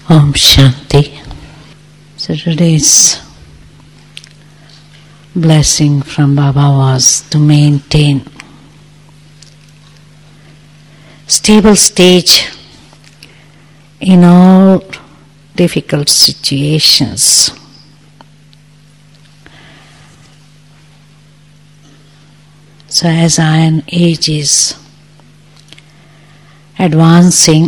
Om Shanti. So today's blessing from Baba was to maintain stable stage in all difficult situations. So as iron age is advancing,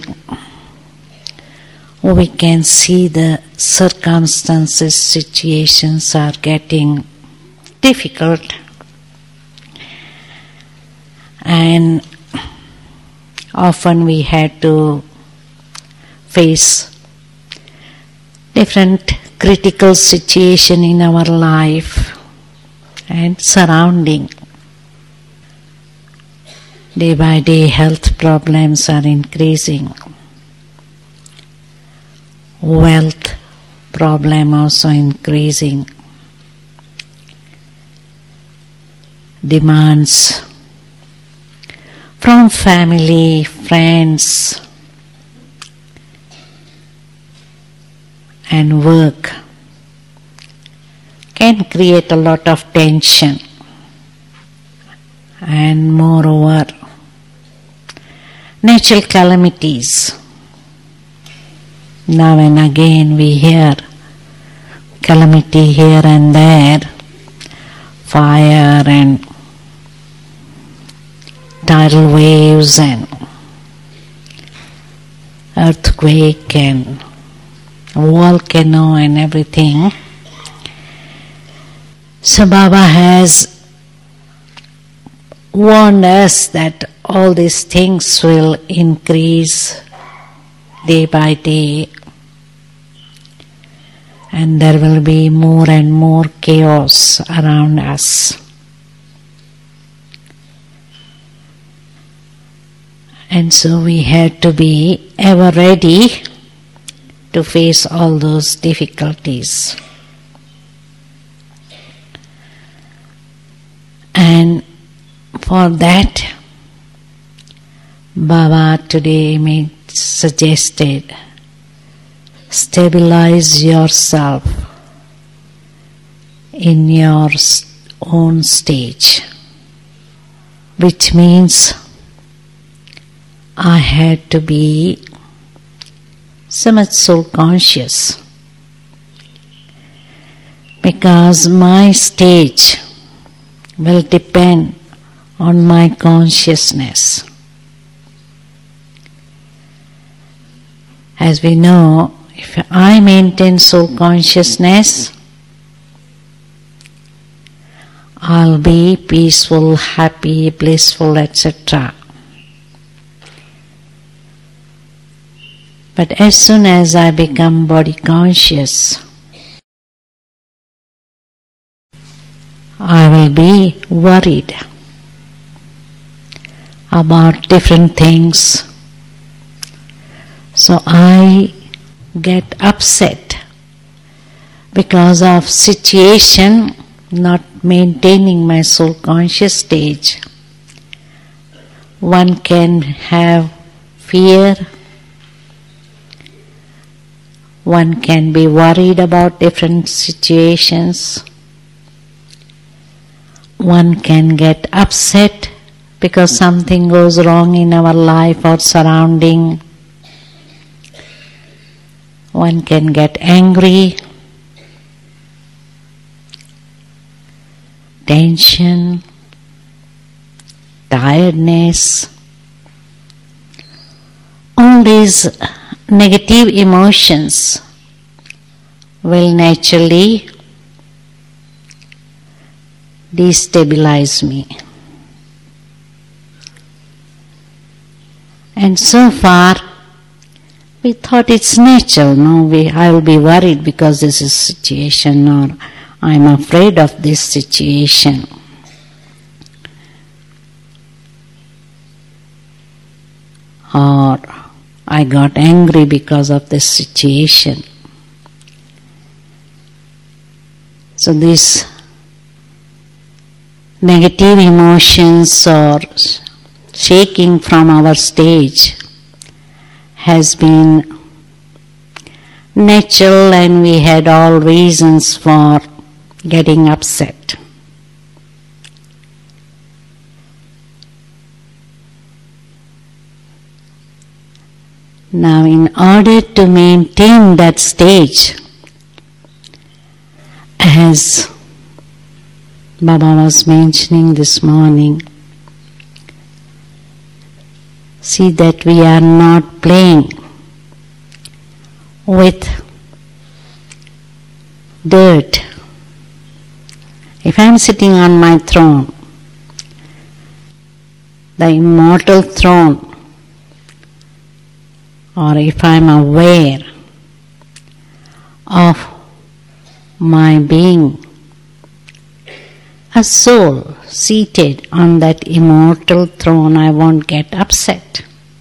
we can see the circumstances, situations are getting difficult, and often we had to face different critical situation in our life and surrounding. Day by day health problems are increasing. Wealth problem also increasing. Demands from family, friends, and work can create a lot of tension, and moreover natural calamities. Now and again we hear calamity here and there, fire and tidal waves and earthquake and volcano and everything. So Baba has warned us that all these things will increase day by day, and there will be more and more chaos around us. And so we had to be ever ready to face all those difficulties. And for that, Baba today suggested, stabilize yourself in your own stage, which means I had to be so much soul conscious, because my stage will depend on my consciousness. As we know, if I maintain soul consciousness, I'll be peaceful, happy, blissful, etc. But as soon as I become body conscious, I will be worried about different things. So I get upset because of situation not maintaining my soul conscious stage. One can have fear, one can be worried about different situations, one can get upset because something goes wrong in our life or surrounding. One can get angry, tension, tiredness. All these negative emotions will naturally destabilize me. And so far, we thought it's natural. No, I will be worried because this is situation, or I'm afraid of this situation. Or I got angry because of this situation. So these negative emotions or shaking from our stage has been natural and we had all reasons for getting upset. Now, in order to maintain that stage, as Baba was mentioning this morning, see that we are not playing with dirt. If I am sitting on my throne, the immortal throne, or if I am aware of my being a soul seated on that immortal throne, I won't get upset.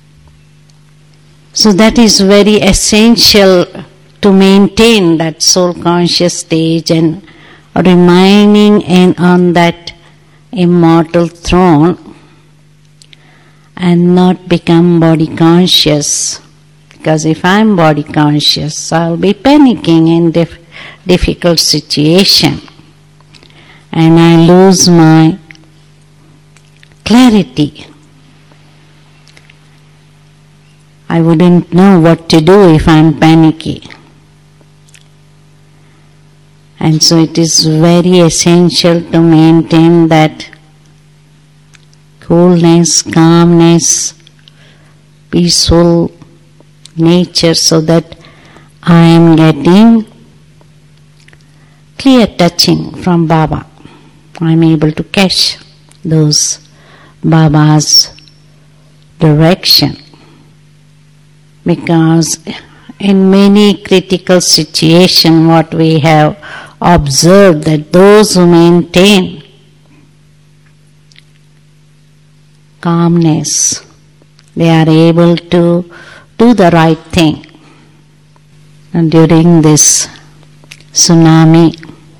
So that is very essential to maintain that soul conscious stage and remaining on that immortal throne and not become body conscious. Because if I am body conscious, I will be panicking in difficult situation and I lose my clarity. I wouldn't know what to do if I am panicky. And so it is very essential to maintain that coolness, calmness, peaceful nature, so that I am getting clear touching from Baba. I am able to catch those Baba's direction. Because in many critical situations, what we have observed, that those who maintain calmness, they are able to do the right thing. And during this tsunami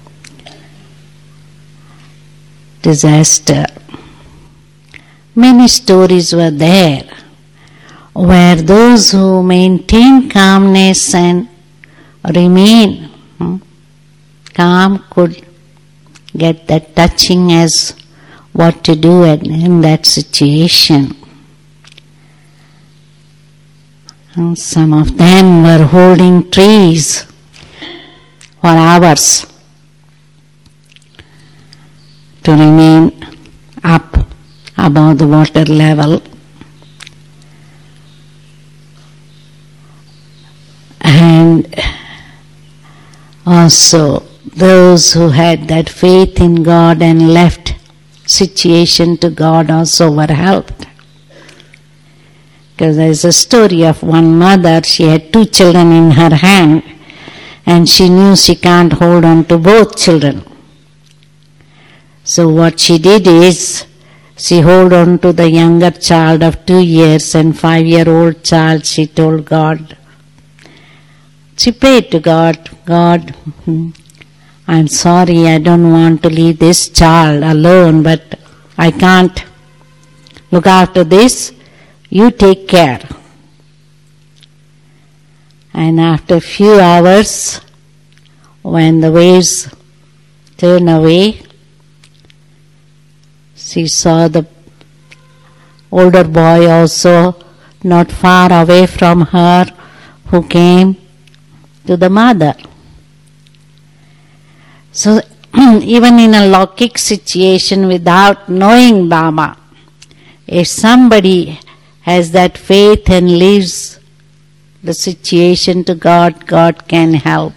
disaster, many stories were there where those who maintain calmness and remain calm could get that touching as what to do in that situation. And some of them were holding trees for hours to remain up above the water level. And also those who had that faith in God and left situation to God also were helped. Because there is a story of one mother, she had 2 children in her hand and she knew she can't hold on to both children. So what she did is, she held on to the younger child of 2 years and 5-year-old child. She told God, she prayed to God, God, I'm sorry, I don't want to leave this child alone, but I can't look after this. You take care. And after a few hours, when the waves turned away, she saw the older boy also not far away from her, who came to the mother. So even in a Lokik situation, without knowing Baba, if somebody has that faith and leaves the situation to God, God can help.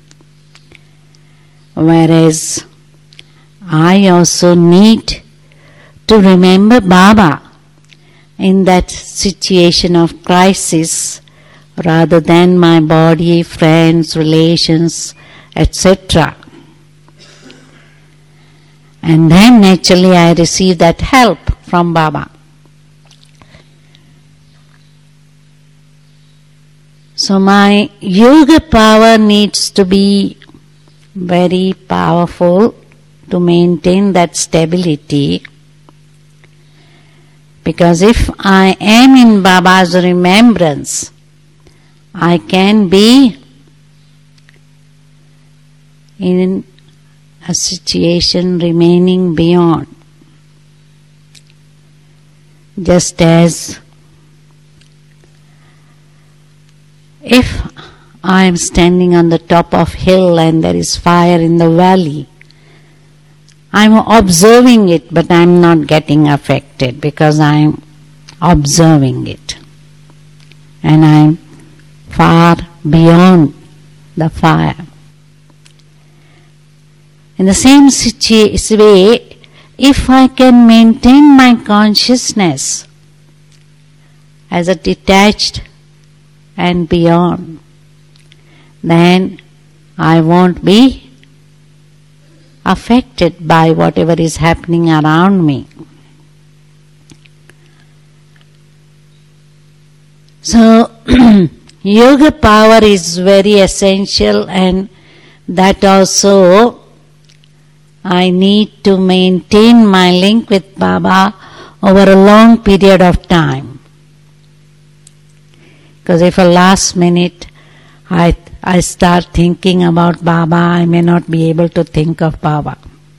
Whereas I also need to remember Baba in that situation of crisis, rather than my body, friends, relations, etc. And then naturally I receive that help from Baba. So my yoga power needs to be very powerful to maintain that stability. Because if I am in Baba's remembrance, I can be in a situation remaining beyond. Just as if I am standing on the top of hill and there is fire in the valley, I am observing it, but I am not getting affected because I am observing it. And I am far beyond the fire. In the same way, if I can maintain my consciousness as a detached and beyond, then I won't be affected by whatever is happening around me. So, yoga power is very essential, and that also I need to maintain my link with Baba over a long period of time. Because if a last minute I start thinking about Baba, I may not be able to think of Baba.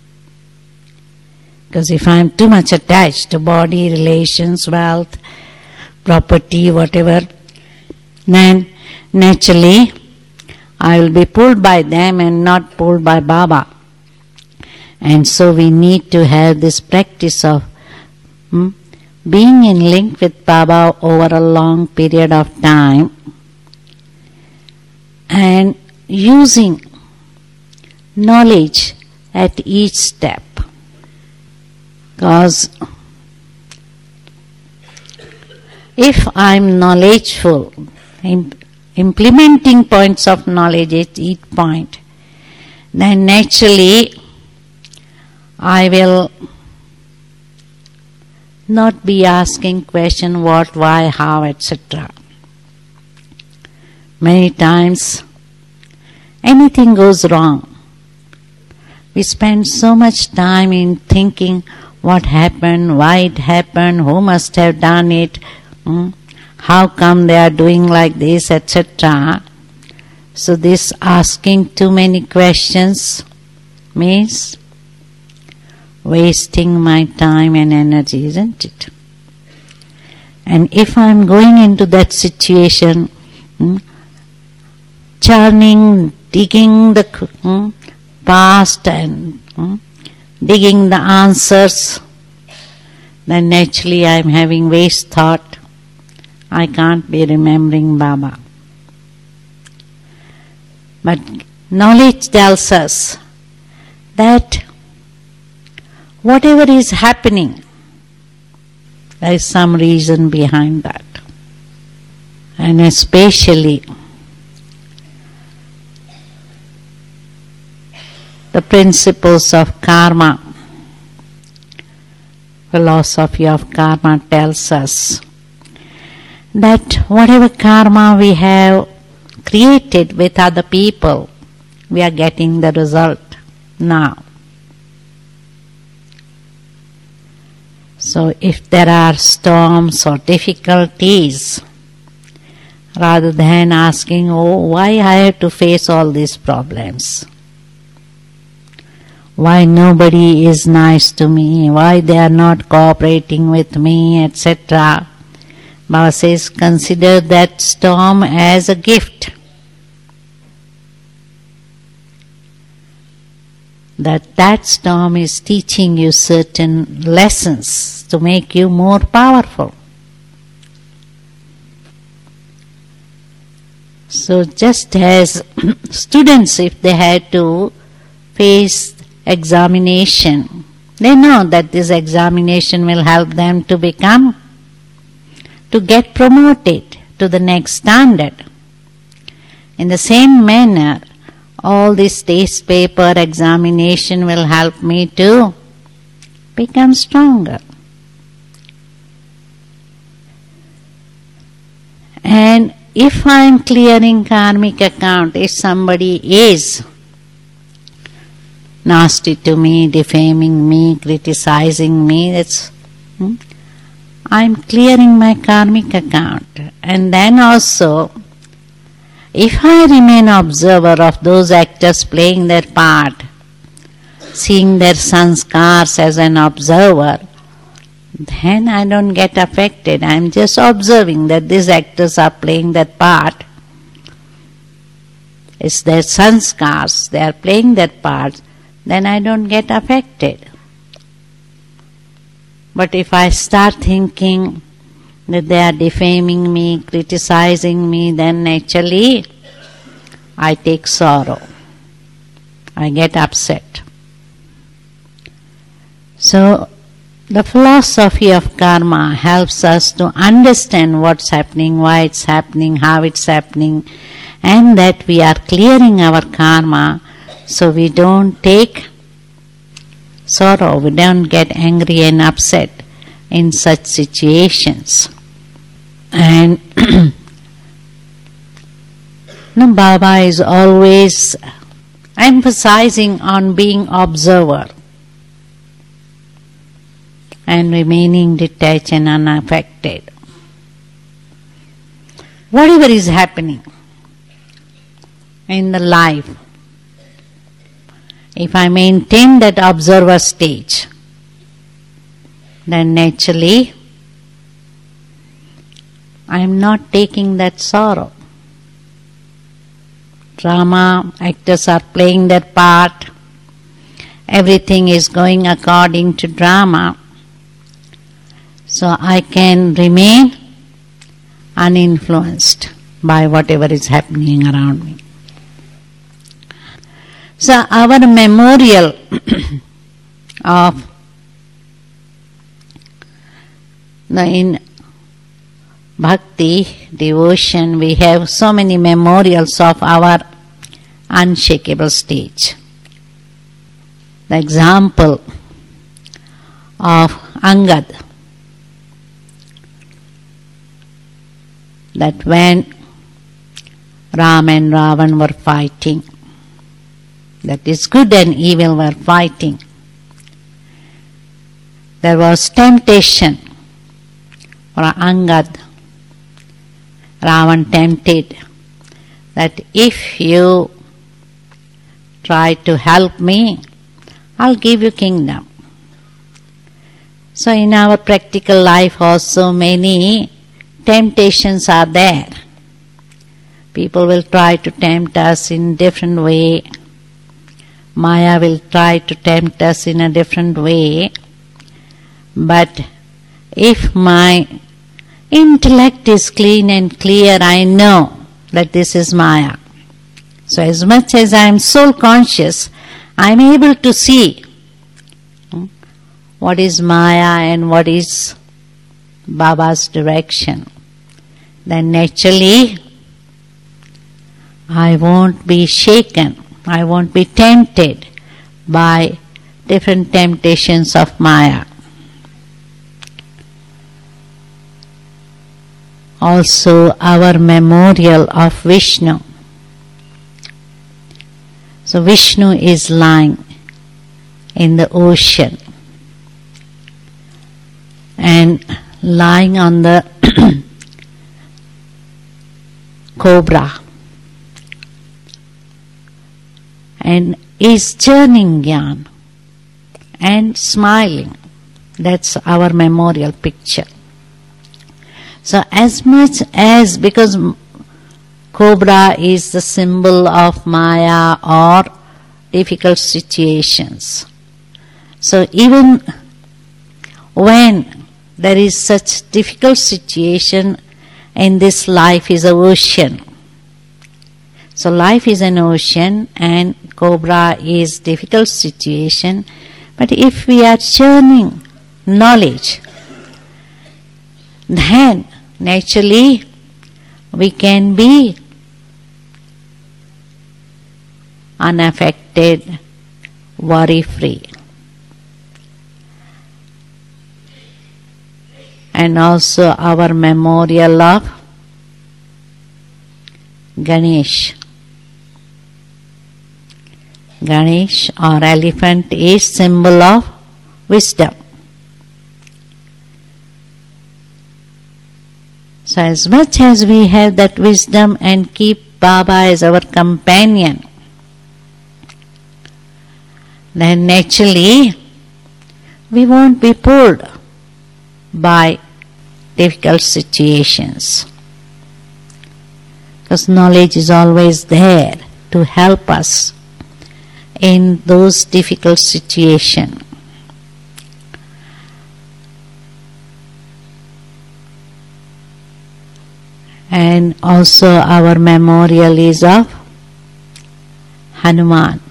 Because if I am too much attached to body, relations, wealth, property, whatever, then naturally I will be pulled by them and not pulled by Baba. And so we need to have this practice of being in link with Baba over a long period of time and using knowledge at each step. Because if I am knowledgeful, implementing points of knowledge at each point, then naturally I will not be asking question what, why, how, etc. Many times anything goes wrong. We spend so much time in thinking what happened, why it happened, who must have done it, how come they are doing like this, etc. So this asking too many questions means wasting my time and energy, isn't it? And if I am going into that situation, churning, digging the past and digging the answers, then naturally I am having waste thought. I can't be remembering Baba. But knowledge tells us that whatever is happening, there is some reason behind that. And especially the principles of karma, philosophy of karma tells us that whatever karma we have created with other people, we are getting the result now. So if there are storms or difficulties, rather than asking, oh, why I have to face all these problems? Why nobody is nice to me? Why they are not cooperating with me, etc. Baba says, consider that storm as a gift. That storm is teaching you certain lessons to make you more powerful. So just as students, if they had to face examination, they know that this examination will help them to get promoted to the next standard. In the same manner, all this test paper examination will help me to become stronger. And if I am clearing karmic account, if somebody is nasty to me, defaming me, criticizing me, I am clearing my karmic account. And then also, If I remain observer of those actors playing their part, seeing their sanskars as an observer, then I don't get affected. I am just observing that these actors are playing that part. It's their sanskars, they are playing that part, then I don't get affected. But if I start thinking that they are defaming me, criticizing me, then naturally I take sorrow. I get upset. So the philosophy of karma helps us to understand what's happening, why it's happening, how it's happening, and that we are clearing our karma so we don't take sorrow, we don't get angry and upset in such situations. And Baba is always emphasizing on being observer and remaining detached and unaffected. Whatever is happening in the life, if I maintain that observer stage, then naturally I am not taking that sorrow. Drama, actors are playing their part, everything is going according to drama, so I can remain uninfluenced by whatever is happening around me. So our memorial of in bhakti, devotion, we have so many memorials of our unshakable stage. The example of Angad, that when Ram and Ravan were fighting, that is good and evil were fighting, there was temptation for Angad. Ravan tempted that if you try to help me, I'll give you kingdom. So in our practical life also many temptations are there. People will try to tempt us in different way. Maya will try to tempt us in a different way. But if my intellect is clean and clear, I know that this is Maya. So as much as I am soul conscious, I am able to see what is Maya and what is Baba's direction. Then naturally I won't be shaken, I won't be tempted by different temptations of Maya. Also our memorial of Vishnu. So Vishnu is lying in the ocean and lying on the cobra and is churning yarn and smiling. That's our memorial picture. So as much as, because cobra is the symbol of Maya or difficult situations, so even when there is such difficult situation in this life is an ocean. So life is an ocean and cobra is difficult situation, but if we are churning knowledge, then naturally we can be unaffected, worry-free. And also our memorial of Ganesh. Ganesh or elephant is symbol of wisdom. So as much as we have that wisdom and keep Baba is our companion, then naturally we won't be pulled by difficult situations. Because knowledge is always there to help us in those difficult situations. And also our memorial is of Hanuman,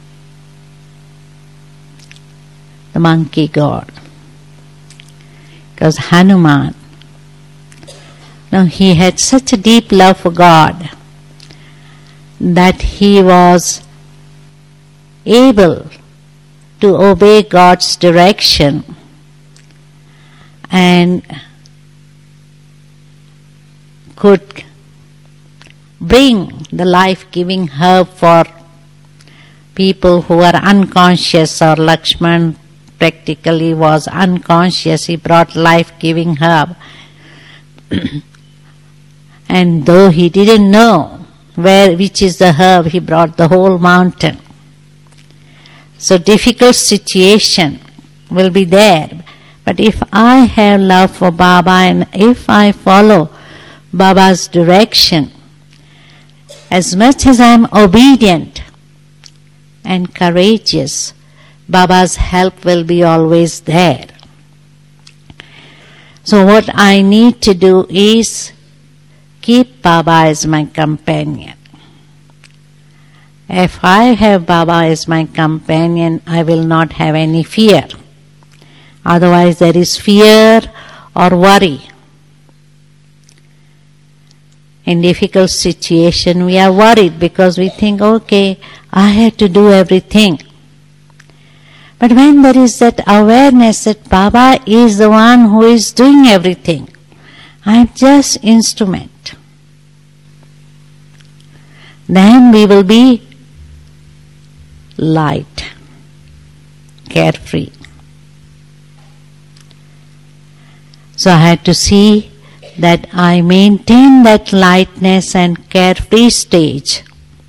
the monkey god. Because Hanuman, he had such a deep love for God that he was able to obey God's direction and could bring the life-giving herb for people who are unconscious, or Lakshman practically was unconscious. He brought life-giving herb. And though he didn't know which is the herb, he brought the whole mountain. So difficult situation will be there. But if I have love for Baba and if I follow Baba's direction, as much as I am obedient and courageous, Baba's help will be always there. So what I need to do is keep Baba as my companion. If I have Baba as my companion, I will not have any fear. Otherwise there is fear or worry. In difficult situation we are worried because we think, okay, I have to do everything. But when there is that awareness that Baba is the one who is doing everything, I am just instrument, then we will be light, carefree. So I had to see that I maintain that lightness and carefree stage.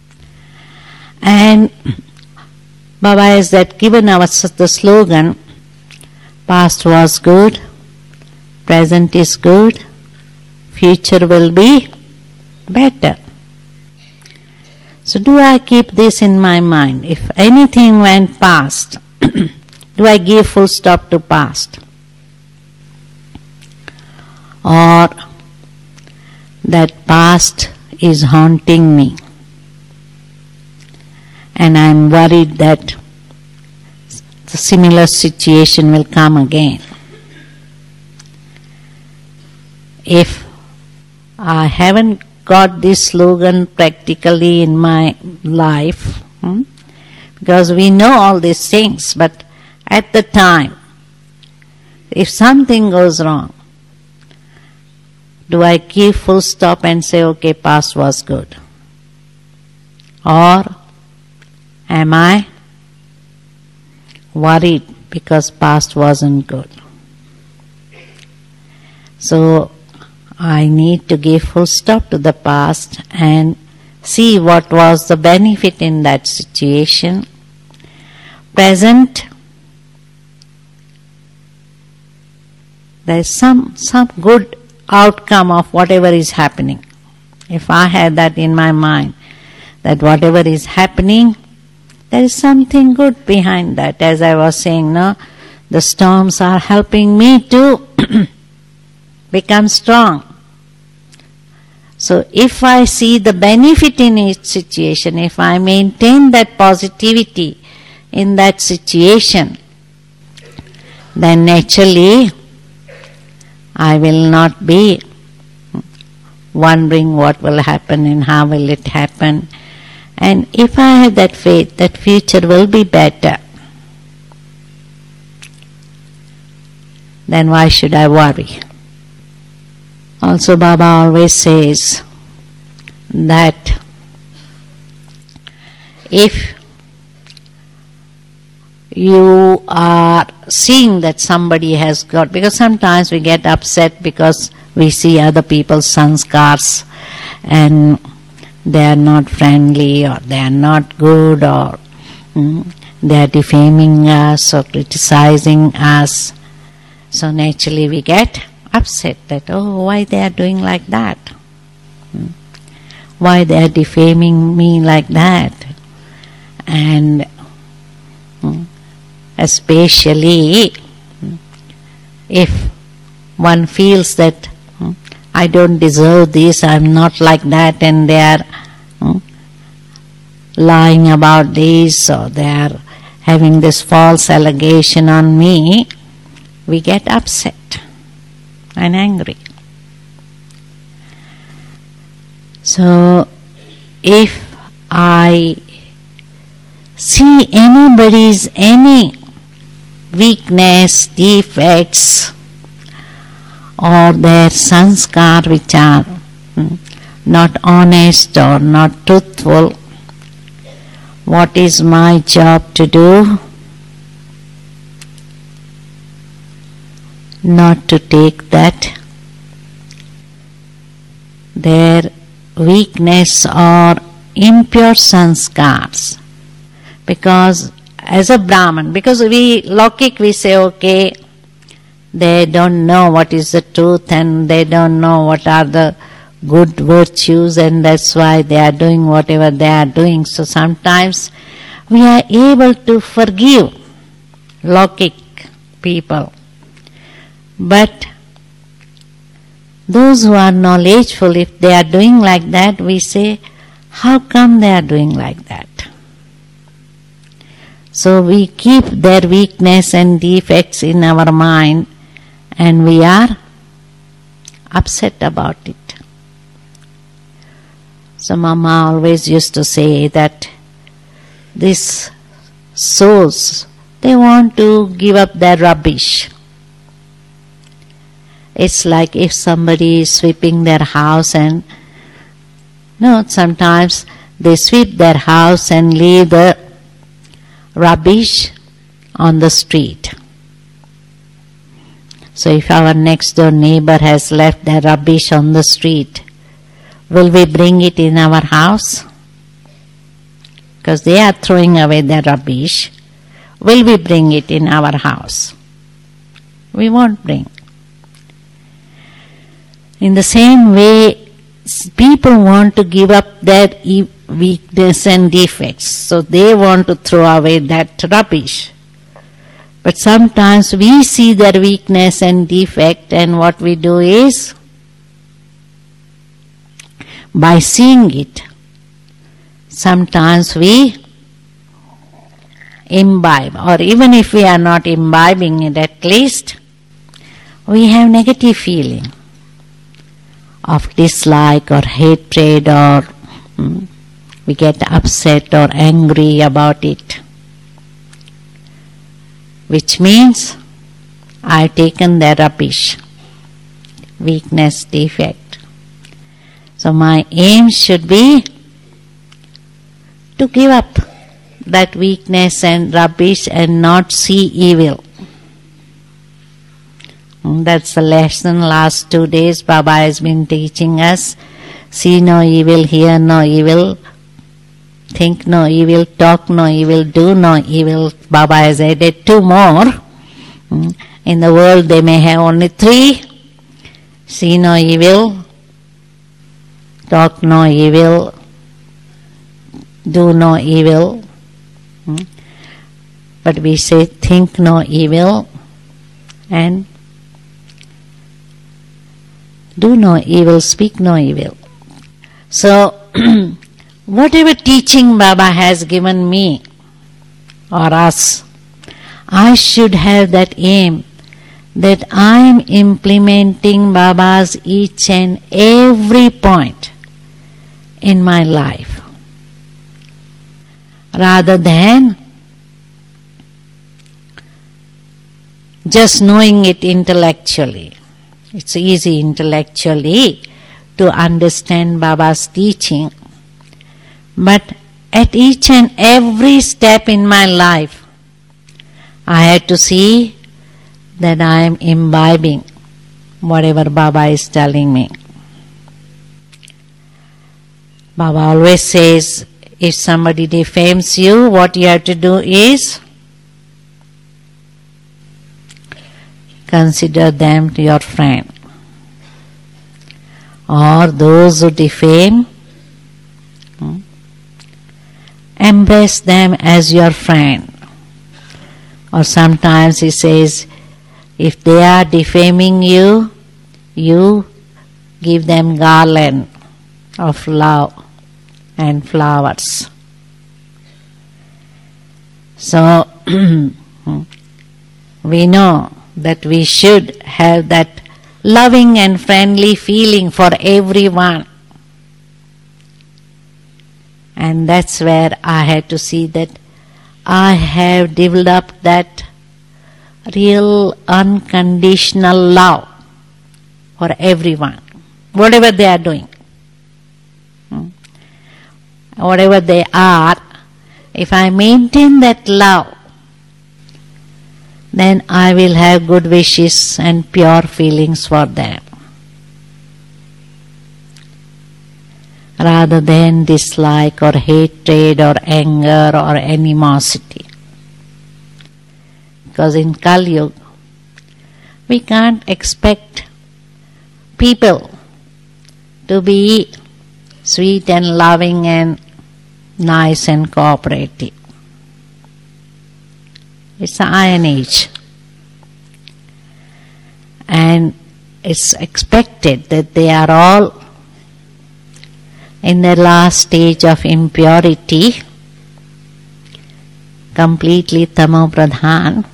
And Baba has that given us the slogan, past was good, present is good, future will be better. So do I keep this in my mind? If anything went past, do I give full stop to past? Or that past is haunting me and I am worried that the similar situation will come again. If I haven't got this slogan practically in my life, because we know all these things, but at the time, if something goes wrong, do I give full stop and say, okay, past was good? Or am I worried because past wasn't good? So I need to give full stop to the past and see what was the benefit in that situation. Present, there is some good outcome of whatever is happening. If I have that in my mind, that whatever is happening, there is something good behind that. As I was saying, the storms are helping me to become strong. So if I see the benefit in each situation, if I maintain that positivity in that situation, then naturally I will not be wondering what will happen and how will it happen. And if I have that faith that future will be better, then why should I worry? Also Baba always says that if you are seeing that somebody has got, because sometimes we get upset because we see other people's sanskars and they are not friendly, or they are not good, or they are defaming us or criticizing us. So naturally we get upset that, oh, why they are doing like that? Why they are defaming me like that? And especially if one feels that I don't deserve this, I'm not like that, and they are lying about this, or they are having this false allegation on me, we get upset and angry. So if I see anybody's any weakness, defects, or their sanskar which are not honest or not truthful, what is my job to do? Not to take that their weakness or impure sanskars, because as a Brahman, because we Lokik, we say, okay, they don't know what is the truth and they don't know what are the good virtues, and that's why they are doing whatever they are doing. So sometimes we are able to forgive Lokik people. But those who are knowledgeful, if they are doing like that, we say, how come they are doing like that? So we keep their weakness and defects in our mind, and we are upset about it. So Mama always used to say that these souls, they want to give up their rubbish. It's like if somebody is sweeping their house and sometimes they sweep their house and leave the rubbish on the street. So if our next door neighbor has left their rubbish on the street, will we bring it in our house? Because they are throwing away their rubbish. Will we bring it in our house? We won't bring. In the same way, people want to give up their weakness and defects, so they want to throw away that rubbish. But sometimes we see their weakness and defect, and what we do is, by seeing it, sometimes we imbibe, or even if we are not imbibing it, at least we have negative feeling of dislike or hatred, or we get upset or angry about it, which means I've taken their rubbish, weakness, defect. So my aim should be to give up that weakness and rubbish and not see evil. That's the lesson last 2 days Baba has been teaching us. See no evil, hear no evil, think no evil, talk no evil, do no evil. Baba has added 2 more. In the world they may have only 3. See no evil, talk no evil, do no evil. But we say think no evil and do no evil, speak no evil. So, whatever teaching Baba has given me or us, I should have that aim that I am implementing Baba's each and every point in my life, rather than just knowing it intellectually. It's easy intellectually to understand Baba's teaching, but at each and every step in my life, I had to see that I am imbibing whatever Baba is telling me. Baba always says, if somebody defames you, what you have to do is consider them your friend. Or those who defame, embrace them as your friend. Or sometimes he says, if they are defaming you, you give them garland of love and flowers. So we know that we should have that loving and friendly feeling for everyone. And that's where I had to see that I have developed that real unconditional love for everyone, whatever they are doing. Whatever they are, if I maintain that love, then I will have good wishes and pure feelings for them, rather than dislike or hatred or anger or animosity. Because in Kali Yuga, we can't expect people to be sweet and loving and nice and cooperative. It's the Iron Age. And it's expected that they are all in their last stage of impurity, completely tamo pradhan.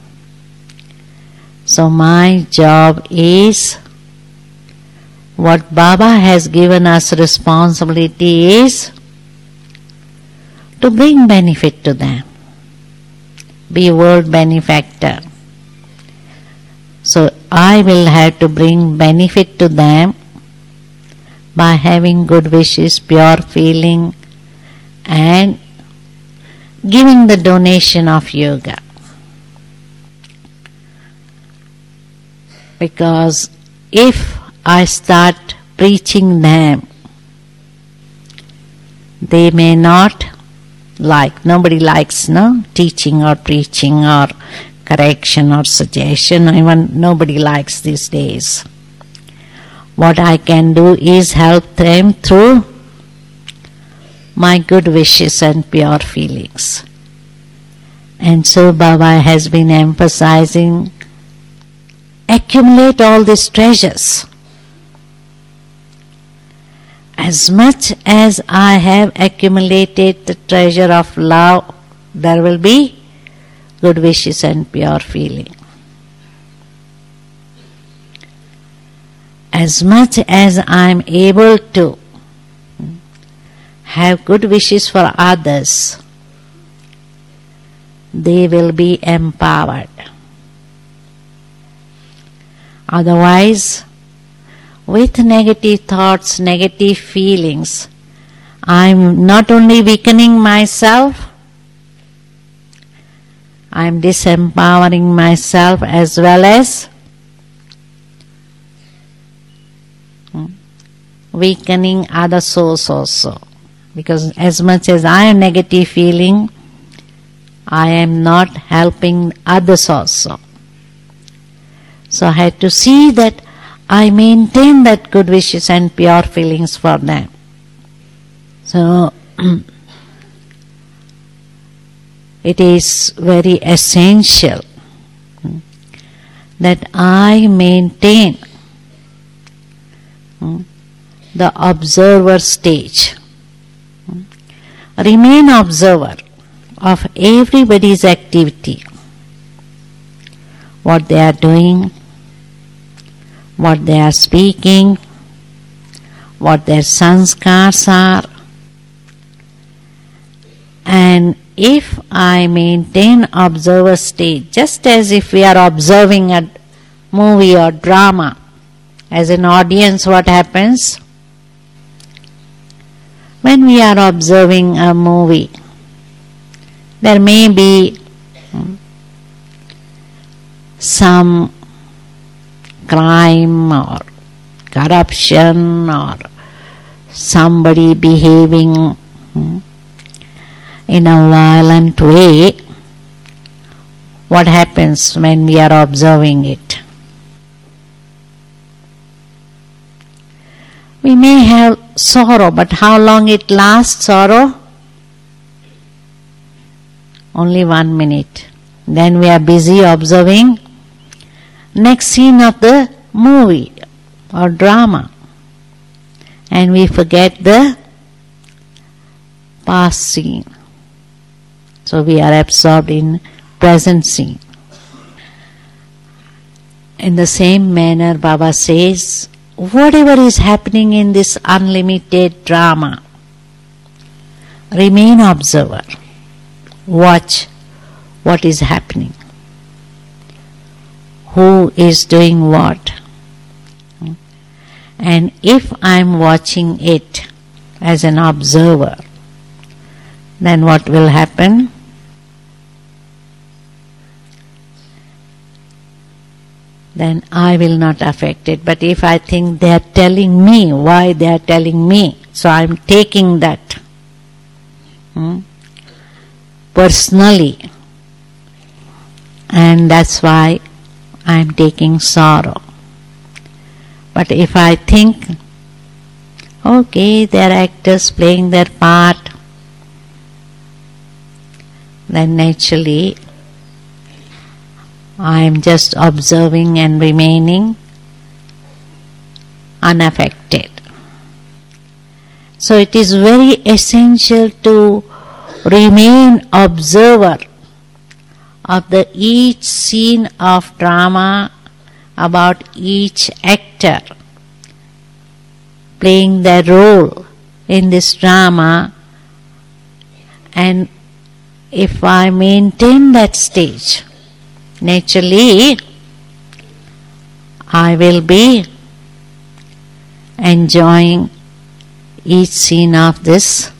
So my job is, what Baba has given us responsibility is to bring benefit to them, be world benefactor. So I will have to bring benefit to them by having good wishes, pure feeling, and giving the donation of yoga. Because if I start preaching them, they may not like. Nobody likes teaching or preaching or correction or suggestion. Even nobody likes these days. What I can do is help them through my good wishes and pure feelings. And so Baba has been emphasizing, accumulate all these treasures. As much as I have accumulated the treasure of love, there will be good wishes and pure feeling. As much as I am able to have good wishes for others, they will be empowered. Otherwise, with negative thoughts, negative feelings, I am not only weakening myself, I am disempowering myself as well as weakening other souls also. Because as much as I am negative feeling, I am not helping others also. So I had to see that I maintain that good wishes and pure feelings for them. So it is very essential that I maintain the observer stage. Remain observer of everybody's activity, what they are doing, what they are speaking, what their sanskars are. And if I maintain observer state, just as if we are observing a movie or drama, as an audience, what happens? When we are observing a movie, there may be some crime or corruption or somebody behaving in a violent way, what happens when we are observing it? We may have sorrow, but how long it lasts, sorrow? Only 1 minute. Then we are busy observing next scene of the movie or drama, and we forget the past scene. So we are absorbed in present scene. In the same manner, Baba says, whatever is happening in this unlimited drama, remain observer. Watch what is happening. Who is doing what? And if I am watching it as an observer, then what will happen? Then I will not affect it. But if I think they are telling me, why they are telling me, so I am taking that personally, and that's why I am taking sorrow. But if I think, okay, they are actors playing their part, then naturally I am just observing and remaining unaffected. So it is very essential to remain observer of the each scene of drama, about each actor playing their role in this drama, and if I maintain that stage, naturally I will be enjoying each scene of this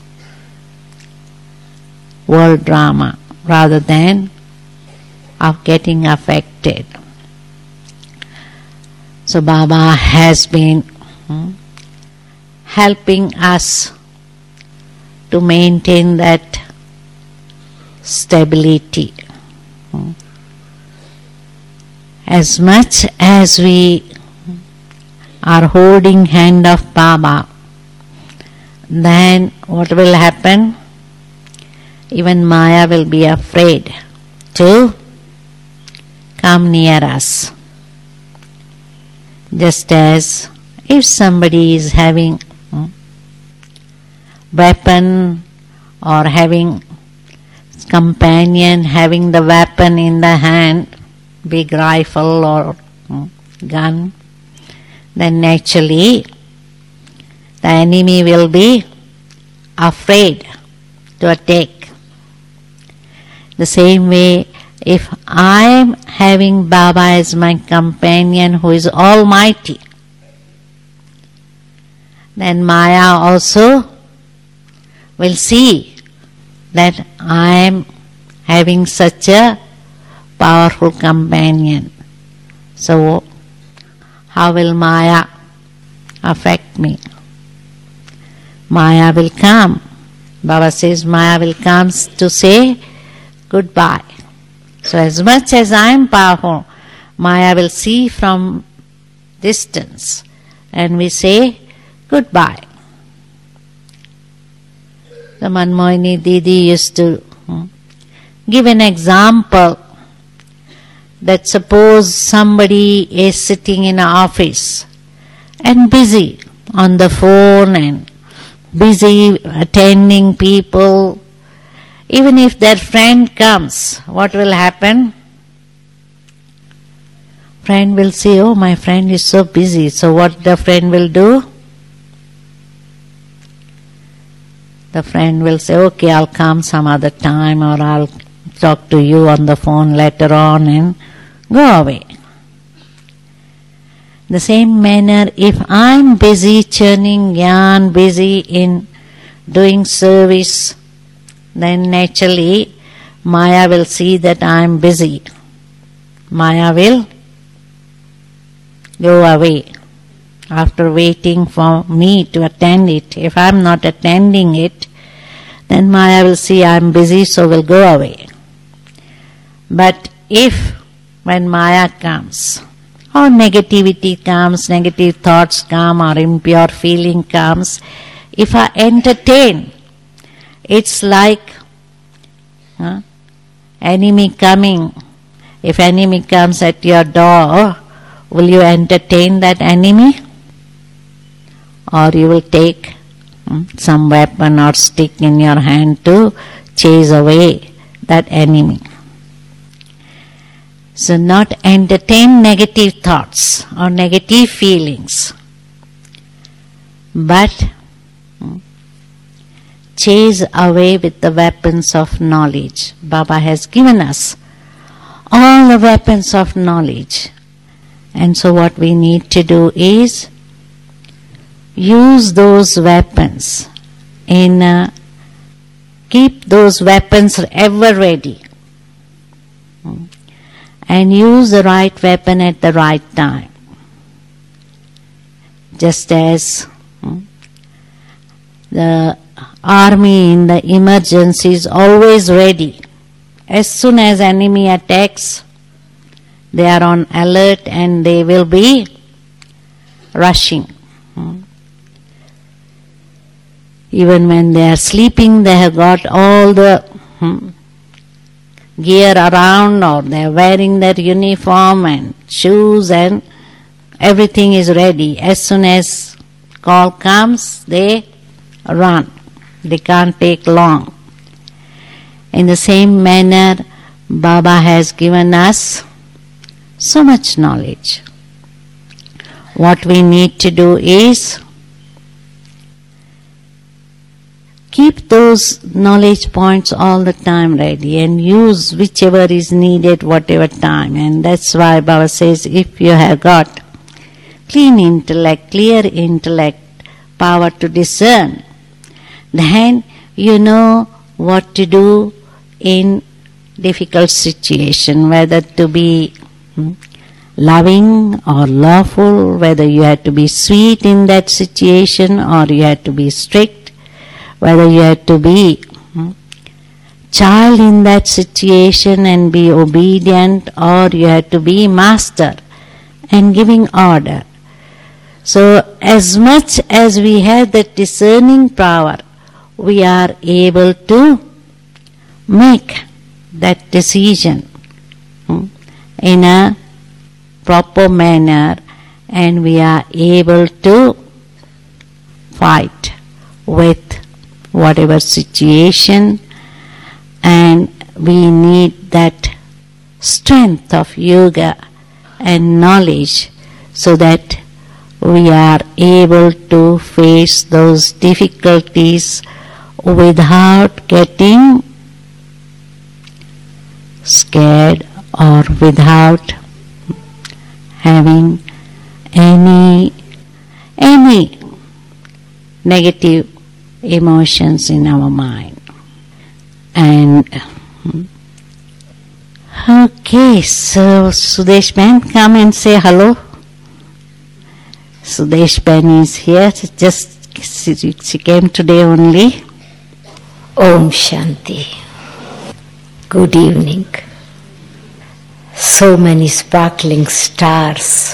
world drama rather than of getting affected. So Baba has been helping us to maintain that stability. As much as we are holding hand of Baba, then what will happen? Even Maya will be afraid to come near us. Just as if somebody is having weapon or having companion having the weapon in the hand, big rifle or gun, then naturally the enemy will be afraid to attack. The same way, if I am having Baba as my companion who is almighty, then Maya also will see that I am having such a powerful companion. So how will Maya affect me? Maya will come. Baba says Maya will come to say goodbye. So as much as I am powerful, Maya will see from distance and we say goodbye. The Manmohini Didi used to give an example that suppose somebody is sitting in an office and busy on the phone and busy attending people, even if their friend comes, what will happen? Friend will say, oh, my friend is so busy. So what the friend will do? The friend will say, okay, I'll come some other time, or I'll talk to you on the phone later on, and go away. The same manner, if I'm busy churning yarn, busy in doing service, then naturally Maya will see that I'm busy. Maya will go away after waiting for me to attend it. If I'm not attending it, then Maya will see I'm busy, so will go away. But if when Maya comes, or negativity comes, negative thoughts come, or impure feeling comes, if I entertain, it's like enemy coming. If enemy comes at your door, will you entertain that enemy? Or you will take some weapon or stick in your hand to chase away that enemy. So not entertain negative thoughts or negative feelings, but chase away with the weapons of knowledge. Baba has given us all the weapons of knowledge. And so what we need to do is use those weapons keep those weapons ever ready, and use the right weapon at the right time. Just as the army in the emergency is always ready. As soon as enemy attacks, they are on alert and they will be rushing. Even when they are sleeping, they have got all the gear around, or they are wearing their uniform and shoes, and everything is ready. As soon as call comes, they run. They can't take long. In the same manner, Baba has given us so much knowledge. What we need to do is keep those knowledge points all the time ready and use whichever is needed, whatever time. And that's why Baba says, if you have got clean intellect, clear intellect, power to discern, then you know what to do in difficult situation, whether to be loving or lawful, whether you have to be sweet in that situation or you have to be strict, whether you have to be child in that situation and be obedient, or you have to be master and giving order. So as much as we have that discerning power, we are able to make that decision in a proper manner, and we are able to fight with whatever situation, and we need that strength of yoga and knowledge so that we are able to face those difficulties without getting scared or without having any negative emotions in our mind. And okay, so Sudesh Ben, come and say hello. Sudesh Ben is here. She came today only. Om Shanti. Good evening. So many sparkling stars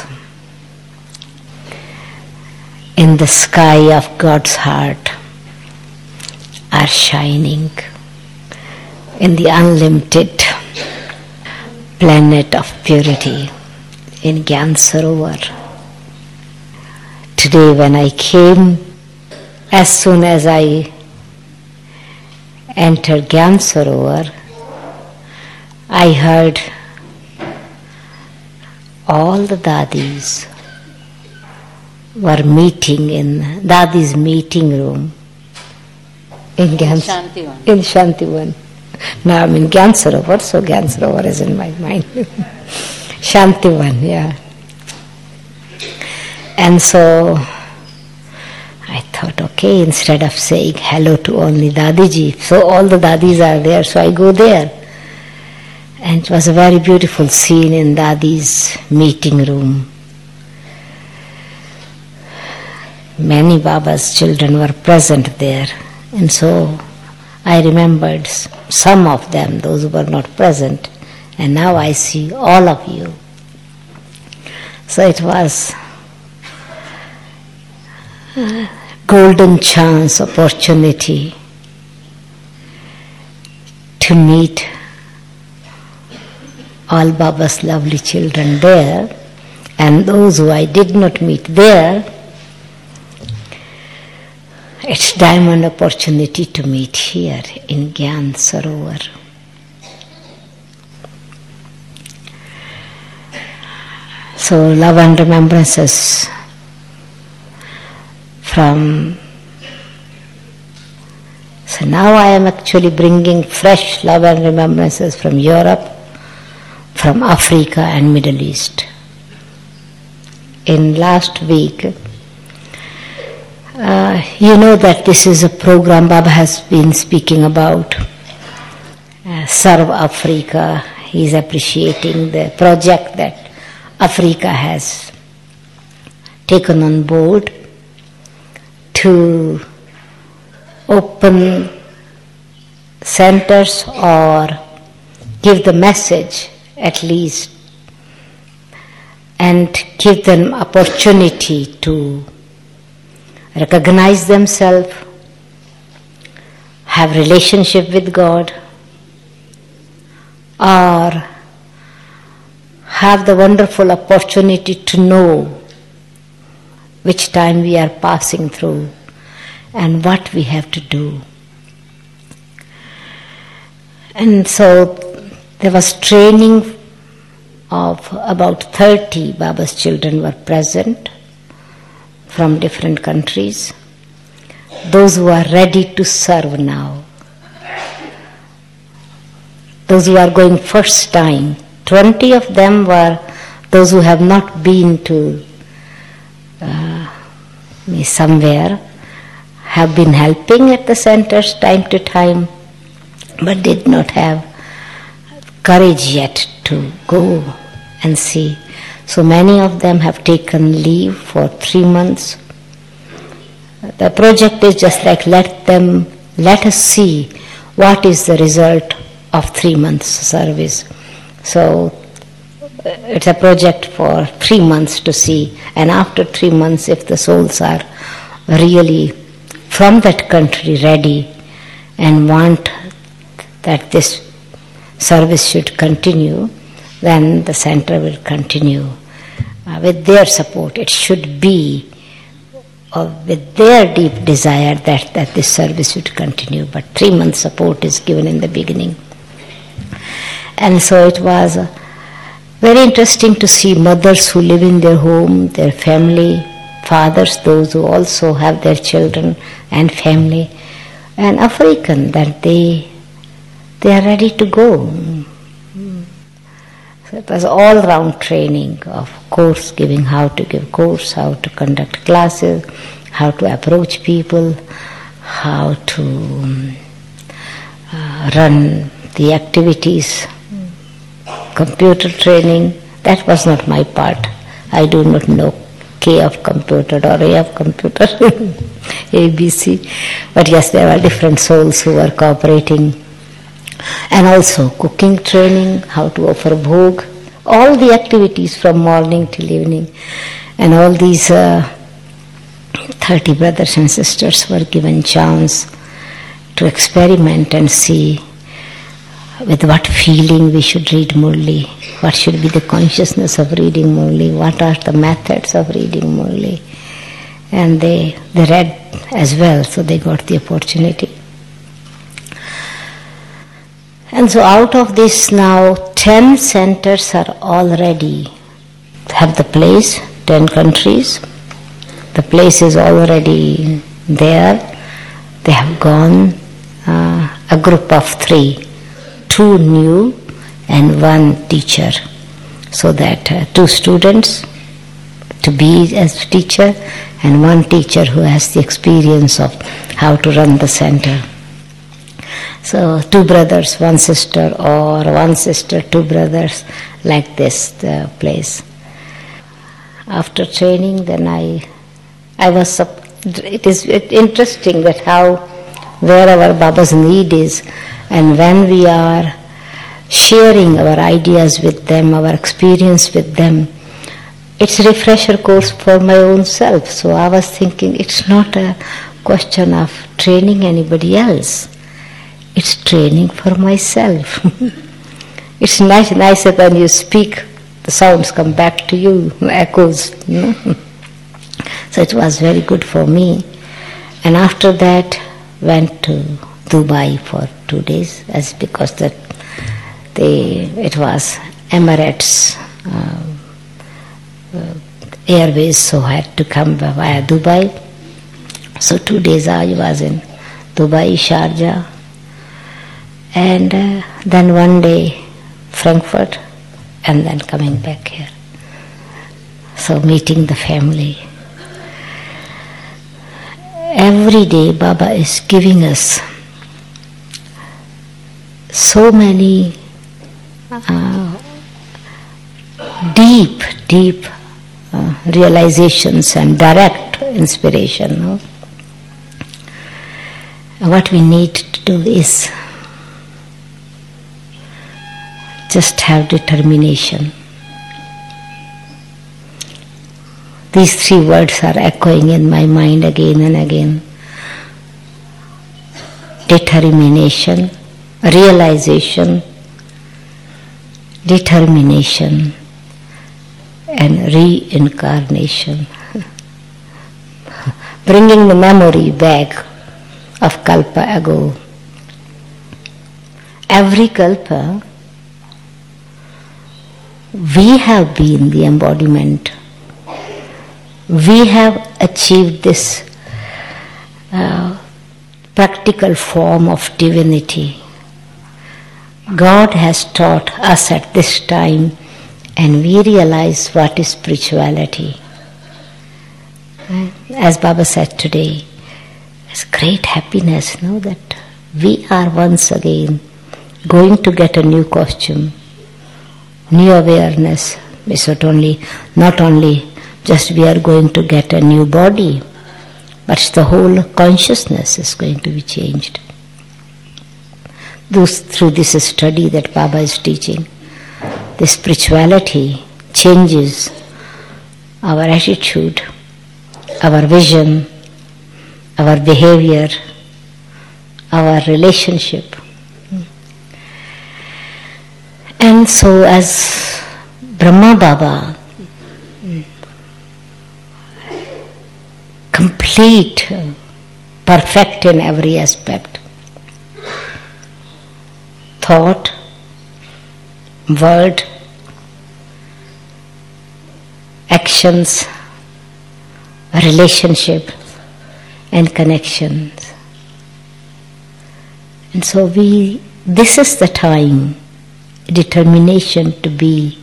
in the sky of God's heart are shining in the unlimited planet of purity in Gyan Sarovar. Today when I came, as soon as I entered Gyan Sarovar, I heard all the dadis were meeting in Dadi's meeting room in Shantivan. Now I'm in Gyan Sarovar, so Gyan Sarovar is in my mind. Shantivan, yeah. And so I thought, okay, instead of saying hello to only Dadiji, so all the Dadis are there, so I go there. And it was a very beautiful scene in Dadi's meeting room. many Baba's children were present there, and so I remembered some of them, those who were not present, and now I see all of you. So it was a golden chance, opportunity to meet all Baba's lovely children there, and those who I did not meet there, it's diamond opportunity to meet here in Gyan Sarovar. So love and remembrances from. So now I am actually bringing fresh love and remembrances from Europe, from Africa and Middle East. In last week, you know that this is a program Baba has been speaking about, Serve Africa. He is appreciating the project that Africa has taken on board to open centers or give the message at least, and give them opportunity to recognize themselves, have relationship with God, or have the wonderful opportunity to know which time we are passing through and what we have to do. And so there was training of about 30 Baba's children were present from different countries, those who are ready to serve now, those who are going first time. 20 of them were those who have not been to somewhere, have been helping at the centers time to time, but did not have courage yet to go and see. So many of them have taken leave for 3 months. The project is just like let us see what is the result of 3 months service. So it's a project for 3 months to see, and after 3 months, if the souls are really from that country ready and want that this service should continue, then the center will continue with their support. It should be with their deep desire that this service should continue, but 3 months support is given in the beginning. And so it was very interesting to see mothers who live in their home, their family, fathers, those who also have their children and family, and African, that they are ready to go. So it was all-round training of course giving, how to give course, how to conduct classes, how to approach people, how to run the activities, computer training. That was not my part. I do not know K of computer or A of computer, ABC. But yes, there were different souls who were cooperating. And also cooking training, how to offer bhog, all the activities from morning till evening. And all these 30 brothers and sisters were given chance to experiment and see with what feeling we should read Murli, what should be the consciousness of reading Murli, what are the methods of reading Murli. And they read as well, so they got the opportunity. And so out of this now 10 centers are already, have the place, 10 countries. The place is already there. They have gone, a group of 3, 2 new and 1 teacher. So that 2 students to be as teacher and 1 teacher who has the experience of how to run the center. So 2 brothers, 1 sister, or 1 sister, 2 brothers, like this the place. After training, then I was it is interesting that how, wherever Baba's need is, and when we are sharing our ideas with them, our experience with them, it's a refresher course for my own self. So I was thinking it's not a question of training anybody else. It's training for myself. It's nicer when you speak, the sounds come back to you, echoes. So it was very good for me. And after that, went to Dubai for 2 days, as because it was Emirates Airways, so I had to come via Dubai. So 2 days I was in Dubai, Sharjah, and then 1 day Frankfurt, and then coming back here. So meeting the family. Every day Baba is giving us so many deep realizations and direct inspiration. No? What we need to do is just have determination. These 3 words are echoing in my mind again and again. Determination, realization, determination, and reincarnation. Bringing the memory back of Kalpa ago. Every Kalpa, we have been the embodiment. We have achieved this practical form of divinity. God has taught us at this time, and we realize what is spirituality. As Baba said today, it's great happiness, no, that we are once again going to get a new costume, new awareness. It's not only just we are going to get a new body, but the whole consciousness is going to be changed. Through this study that Baba is teaching, the spirituality changes our attitude, our vision, our behavior, our relationship. And so as Brahma Baba, complete, perfect in every aspect, thought, word, actions, relationship, and connections. And so this is the time, determination to be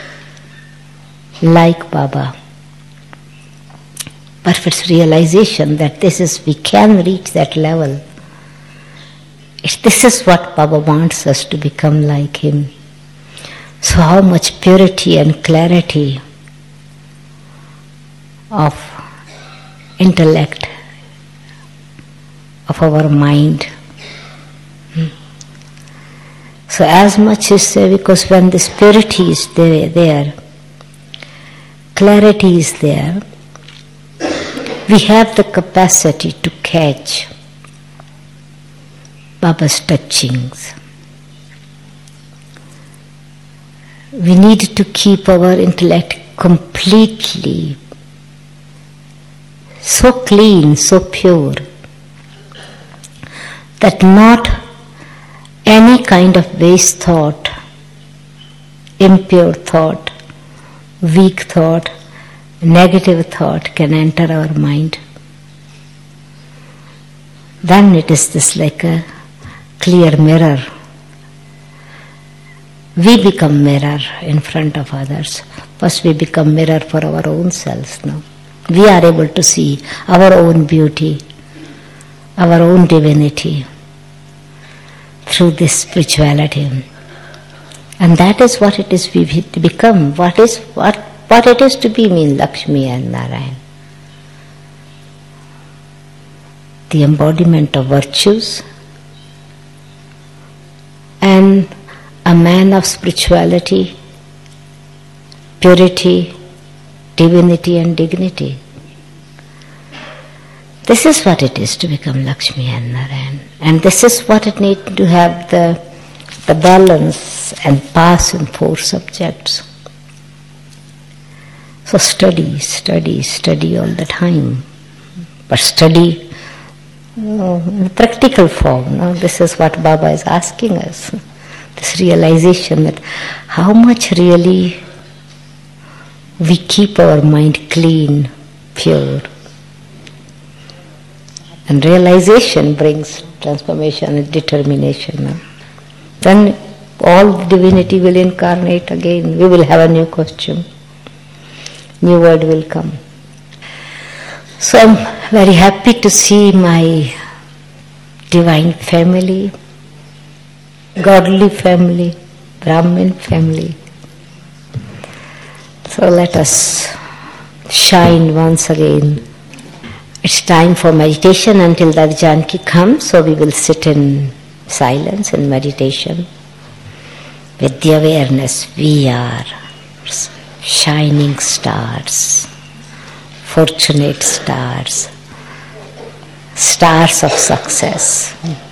like Baba. Perfect realization that we can reach that level. This is what Baba wants us to become like him. So how much purity and clarity of intellect, of our mind. So as much is there, because when this purity is there, clarity is there, we have the capacity to catch Baba's touchings. We need to keep our intellect completely so clean, so pure, that not any kind of base thought, impure thought, weak thought, negative thought can enter our mind. Then it is just like a clear mirror. We become mirror in front of others. First we become mirror for our own selves now. We are able to see our own beauty, our own divinity through this spirituality. And that is what it is we become. What it is to be means Lakshmi and Narayan. the embodiment of virtues, and a man of spirituality, purity, divinity and dignity. This is what it is to become Lakshmi and Narayan. And this is what it needs to have the balance and pass in 4 subjects. So study all the time. But study in practical form. No? This is what Baba is asking us. This realization that how much really we keep our mind clean, pure. And realization brings transformation and determination. No? Then all the divinity will incarnate again. We will have a new costume. New word will come. So I'm very happy to see my divine family, godly family, Brahmin family. So let us shine once again. It's time for meditation until the Janki comes, so we will sit in silence and meditation. With the awareness, we are shining stars, fortunate stars, stars of success.